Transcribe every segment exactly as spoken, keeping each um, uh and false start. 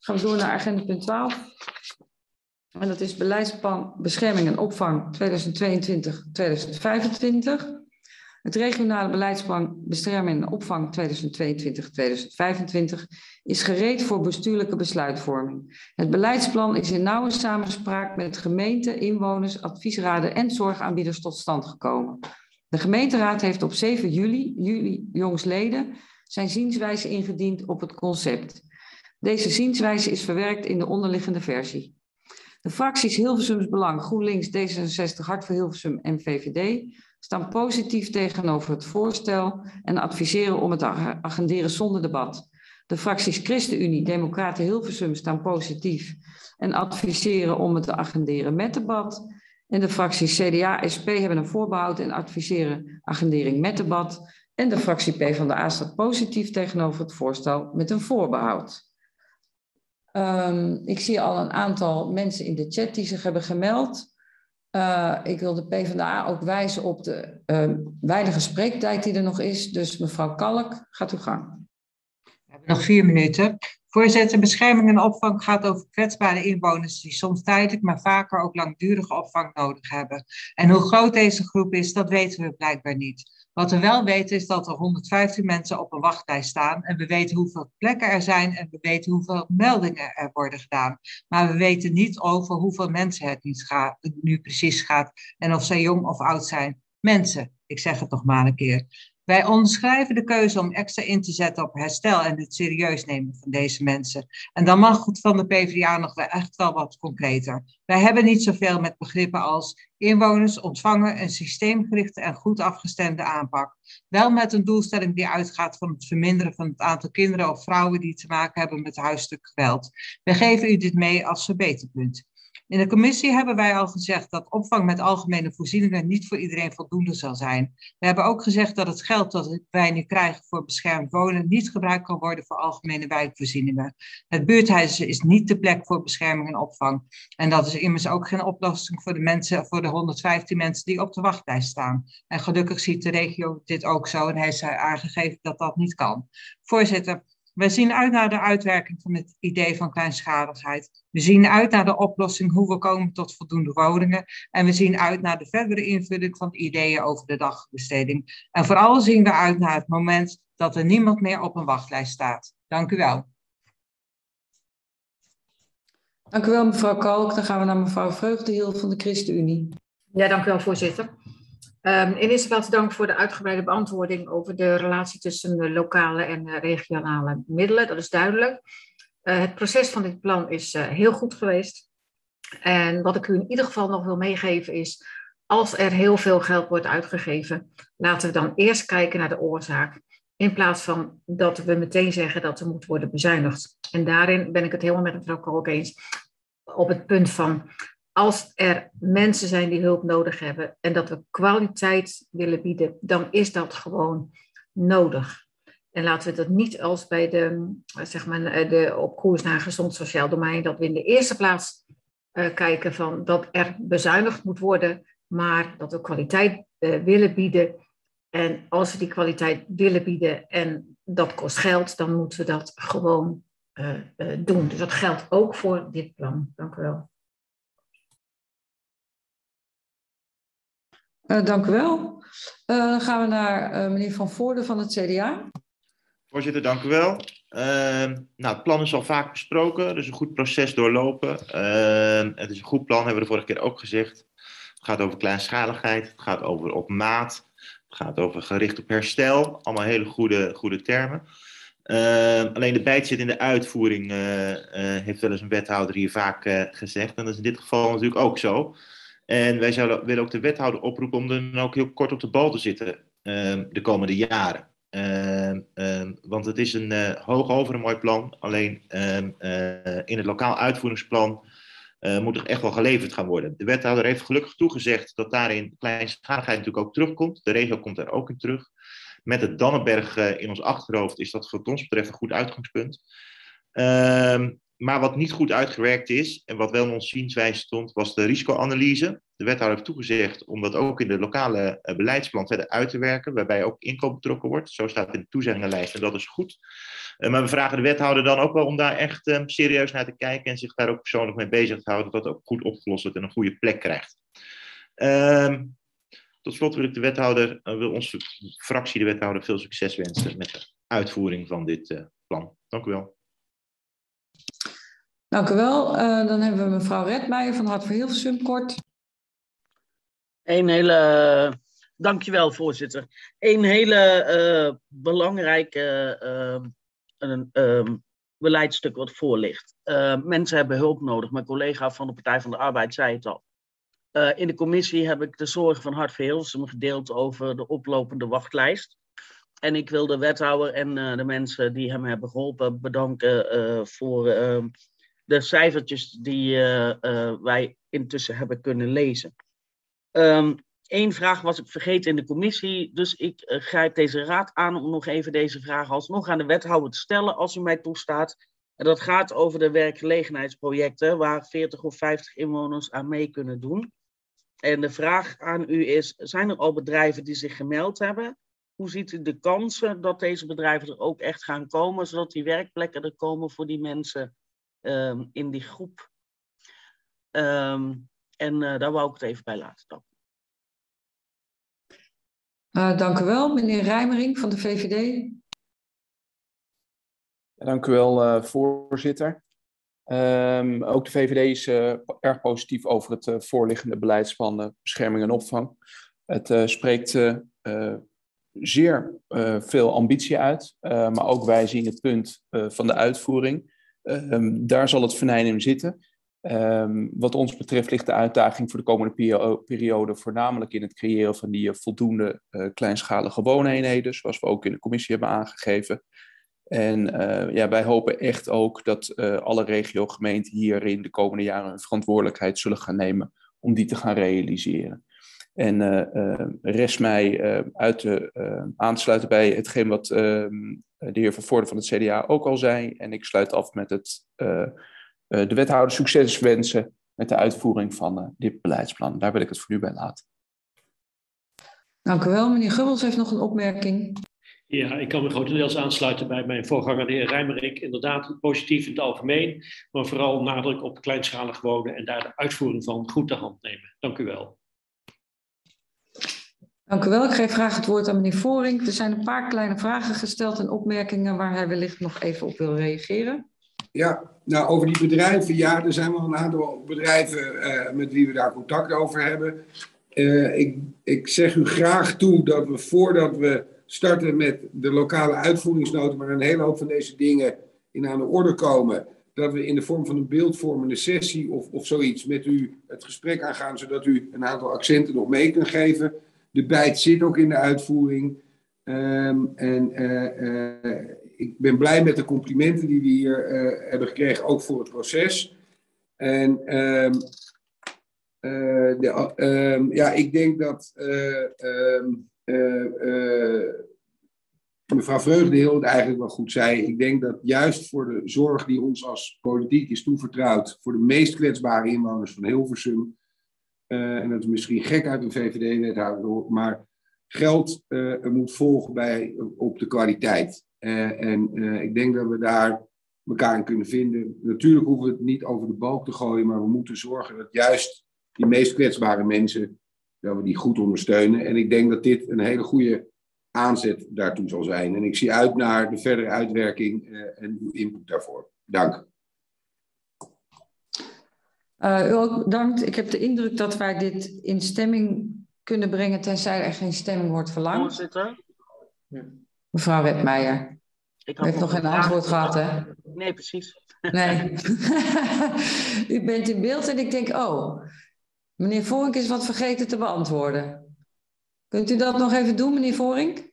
gaan we door naar agenda punt twaalf. En dat is beleidsplan bescherming en opvang tweeduizend tweeëntwintig tot tweeduizend vijfentwintig. Het regionale beleidsplan bescherming en opvang tweeduizend tweeëntwintig tot tweeduizend vijfentwintig is gereed voor bestuurlijke besluitvorming. Het beleidsplan is in nauwe samenspraak met gemeenten, inwoners, adviesraden en zorgaanbieders tot stand gekomen. De gemeenteraad heeft op zeven juli, juli jongsleden zijn zienswijze ingediend op het concept. Deze zienswijze is verwerkt in de onderliggende versie. De fracties Hilversums Belang, GroenLinks, D zesenzestig, Hart voor Hilversum en V V D staan positief tegenover het voorstel en adviseren om het te agenderen zonder debat. De fracties ChristenUnie, Democraten Hilversum staan positief en adviseren om het te agenderen met debat. En de fracties C D A, S P hebben een voorbehoud en adviseren agendering met debat. En de fractie PvdA staat positief tegenover het voorstel met een voorbehoud. Um, ik zie al een aantal mensen in de chat die zich hebben gemeld. Uh, ik wil de PvdA ook wijzen op de uh, weinige spreektijd die er nog is. Dus mevrouw Kalk, gaat uw gang. We hebben nog vier minuten. Voorzitter, bescherming en opvang gaat over kwetsbare inwoners die soms tijdelijk, maar vaker ook langdurige opvang nodig hebben. En hoe groot deze groep is, dat weten we blijkbaar niet. Wat we wel weten is dat er honderdvijftien mensen op een wachtlijst staan en we weten hoeveel plekken er zijn en we weten hoeveel meldingen er worden gedaan. Maar we weten niet over hoeveel mensen het niet gaat, nu precies gaat en of zij jong of oud zijn. Mensen, ik zeg het nog maar een keer. Wij onderschrijven de keuze om extra in te zetten op herstel en het serieus nemen van deze mensen. En dan mag het van de PvdA nog wel echt wel wat concreter. Wij hebben niet zoveel met begrippen als inwoners ontvangen een systeemgerichte en goed afgestemde aanpak. Wel met een doelstelling die uitgaat van het verminderen van het aantal kinderen of vrouwen die te maken hebben met huiselijk geweld. Wij geven u dit mee als verbeterpunt. In de commissie hebben wij al gezegd dat opvang met algemene voorzieningen niet voor iedereen voldoende zal zijn. We hebben ook gezegd dat het geld dat wij nu krijgen voor beschermd wonen niet gebruikt kan worden voor algemene wijkvoorzieningen. Het buurthuis is niet de plek voor bescherming en opvang. En dat is immers ook geen oplossing voor de mensen, voor de honderdvijftien mensen die op de wachtlijst staan. En gelukkig ziet de regio dit ook zo en hij heeft aangegeven dat dat niet kan. Voorzitter. We zien uit naar de uitwerking van het idee van kleinschaligheid. We zien uit naar de oplossing hoe we komen tot voldoende woningen. En we zien uit naar de verdere invulling van de ideeën over de dagbesteding. En vooral zien we uit naar het moment dat er niemand meer op een wachtlijst staat. Dank u wel. Dank u wel, mevrouw Kalk. Dan gaan we naar mevrouw Vreugdenhil van de ChristenUnie. Ja, dank u wel, voorzitter. Um, in eerste plaats dank voor de uitgebreide beantwoording over de relatie tussen de lokale en de regionale middelen. Dat is duidelijk. Uh, het proces van dit plan is uh, heel goed geweest. En wat ik u in ieder geval nog wil meegeven is, als er heel veel geld wordt uitgegeven, laten we dan eerst kijken naar de oorzaak. In plaats van dat we meteen zeggen dat er moet worden bezuinigd. En daarin ben ik het helemaal met mevrouw Kalk eens op het punt van, als er mensen zijn die hulp nodig hebben en dat we kwaliteit willen bieden, dan is dat gewoon nodig. En laten we dat niet als bij de, zeg maar, de op koers naar een gezond sociaal domein, dat we in de eerste plaats uh, kijken van dat er bezuinigd moet worden, maar dat we kwaliteit uh, willen bieden. En als we die kwaliteit willen bieden en dat kost geld, dan moeten we dat gewoon uh, uh, doen. Dus dat geldt ook voor dit plan. Dank u wel. Uh, dank u wel. Uh, dan gaan we naar uh, meneer Van Voorde van het C D A. Voorzitter, dank u wel. Uh, nou, het plan is al vaak besproken. Er is een goed proces doorlopen. Uh, het is een goed plan, hebben we de vorige keer ook gezegd. Het gaat over kleinschaligheid. Het gaat over op maat. Het gaat over gericht op herstel. Allemaal hele goede, goede termen. Uh, alleen de bijt zit in de uitvoering, uh, uh, heeft wel eens een wethouder hier vaak uh, gezegd. En dat is in dit geval natuurlijk ook zo. En wij zouden, willen ook de wethouder oproepen om er dan ook heel kort op de bal te zitten uh, de komende jaren. Uh, uh, want het is een uh, hoog over een mooi plan. Alleen uh, uh, in het lokaal uitvoeringsplan uh, moet er echt wel geleverd gaan worden. De wethouder heeft gelukkig toegezegd dat daarin kleinschaligheid natuurlijk ook terugkomt. De regio komt daar ook in terug. Met het Dannenberg uh, in ons achterhoofd is dat wat ons betreft een goed uitgangspunt. Uh, maar wat niet goed uitgewerkt is, en wat wel in ons zienswijze stond, was de risicoanalyse. De wethouder heeft toegezegd om dat ook in de lokale uh, beleidsplan verder uit te werken, waarbij ook inkoop betrokken wordt. Zo staat het in de toezeggingenlijst en dat is goed. Uh, maar we vragen de wethouder dan ook wel om daar echt uh, serieus naar te kijken en zich daar ook persoonlijk mee bezig te houden, dat dat ook goed opgelost wordt en een goede plek krijgt. Uh, tot slot wil ik de wethouder, uh, wil onze fractie de wethouder veel succes wensen met de uitvoering van dit uh, plan. Dank u wel. Dank u wel. Uh, dan hebben we mevrouw Redmeijer van Hart voor Hilversum kort. Een hele, dankjewel voorzitter. Een hele uh, belangrijke uh, een, uh, beleidstuk wat voor ligt. Uh, mensen hebben hulp nodig. Mijn collega van de Partij van de Arbeid zei het al. Uh, in de commissie heb ik de zorgen van Hart voor Hilversum gedeeld over de oplopende wachtlijst. En ik wil de wethouder en uh, de mensen die hem hebben geholpen bedanken uh, voor uh, de cijfertjes die uh, uh, wij intussen hebben kunnen lezen. Um, Eén vraag was ik vergeten in de commissie, dus ik uh, grijp deze raad aan om nog even deze vraag alsnog aan de wethouder te stellen, als u mij toestaat. En dat gaat over de werkgelegenheidsprojecten, waar veertig of vijftig inwoners aan mee kunnen doen. En de vraag aan u is, zijn er al bedrijven die zich gemeld hebben? Hoe ziet u de kansen dat deze bedrijven er ook echt gaan komen, zodat die werkplekken er komen voor die mensen um, in die groep? Um, en uh, daar wou ik het even bij laten. Dank. Uh, dank u wel, meneer Rijmering van de V V D. Ja, dank u wel, uh, voorzitter. Um, ook de V V D is uh, erg positief over het uh, voorliggende beleidsplan uh, bescherming en opvang. Het uh, spreekt uh, uh, zeer uh, veel ambitie uit, uh, maar ook wij zien het punt uh, van de uitvoering. Uh, um, daar zal het venijn in zitten. Um, wat ons betreft ligt de uitdaging voor de komende periode voornamelijk in het creëren van die uh, voldoende uh, kleinschalige wooneenheden, zoals we ook in de commissie hebben aangegeven. En uh, ja, wij hopen echt ook dat uh, alle regiogemeenten hierin de komende jaren hun verantwoordelijkheid zullen gaan nemen om die te gaan realiseren. En uh, uh, rest mij uh, uit te uh, aansluiten bij hetgeen wat uh, de heer Van Voorde van het C D A ook al zei. En ik sluit af met het uh, uh, de wethouder succes wensen met de uitvoering van uh, dit beleidsplan. Daar wil ik het voor nu bij laten. Dank u wel. Meneer Gubbels heeft nog een opmerking. Ja, ik kan me grotendeels aansluiten bij mijn voorganger, de heer Rijmerik. Inderdaad, positief in het algemeen, maar vooral nadruk op kleinschalig wonen en daar de uitvoering van goed te hand nemen. Dank u wel. Dank u wel. Ik geef graag het woord aan meneer Voring. Er zijn een paar kleine vragen gesteld en opmerkingen waar hij wellicht nog even op wil reageren. Ja, nou over die bedrijven, ja, er zijn wel een aantal bedrijven uh, met wie we daar contact over hebben. Uh, ik, ik zeg u graag toe dat we voordat we starten met de lokale uitvoeringsnoten, waar een hele hoop van deze dingen in aan de orde komen, dat we in de vorm van een beeldvormende sessie of, of zoiets met u het gesprek aangaan, zodat u een aantal accenten nog mee kunt geven. De bijt zit ook in de uitvoering. Um, en uh, uh, ik ben blij met de complimenten die we hier uh, hebben gekregen, ook voor het proces. En um, uh, de, um, ja, ik denk dat uh, um, uh, uh, mevrouw Vreugdenhil het eigenlijk wel goed zei. Ik denk dat juist voor de zorg die ons als politiek is toevertrouwd, voor de meest kwetsbare inwoners van Hilversum, uh, en dat is misschien gek uit een V V D-wethouder, maar geld uh, moet volgen bij, op de kwaliteit. Uh, en uh, ik denk dat we daar elkaar in kunnen vinden. Natuurlijk hoeven we het niet over de balk te gooien, maar we moeten zorgen dat juist die meest kwetsbare mensen, dat we die goed ondersteunen. En ik denk dat dit een hele goede aanzet daartoe zal zijn. En ik zie uit naar de verdere uitwerking uh, en uw input daarvoor. Dank. Uh, u ook bedankt. Ik heb de indruk dat wij dit in stemming kunnen brengen, tenzij er geen stemming wordt verlangd. Voorzitter? Mevrouw Redmeijer. Ik U heeft nog geen antwoord gehad, hè? Nee, precies. Nee. U bent in beeld en ik denk, oh, meneer Voring is wat vergeten te beantwoorden. Kunt u dat nog even doen, meneer Voring?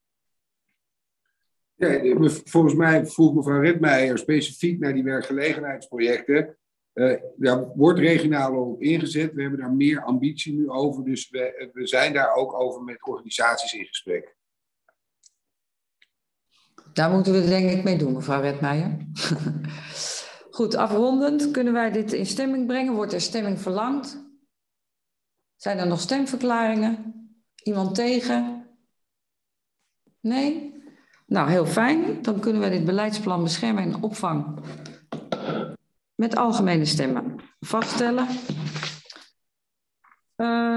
Ja, volgens mij vroeg mevrouw Redmeijer specifiek naar die werkgelegenheidsprojecten. Uh, daar wordt regionaal op ingezet. We hebben daar meer ambitie nu over. Dus we, we zijn daar ook over met organisaties in gesprek. Daar moeten we denk ik mee doen, mevrouw Redmeijer. Goed, afrondend kunnen wij dit in stemming brengen. Wordt er stemming verlangd? Zijn er nog stemverklaringen? Iemand tegen? Nee? Nou, heel fijn. Dan kunnen wij dit beleidsplan bescherming en opvang met algemene stemmen vaststellen. Uh,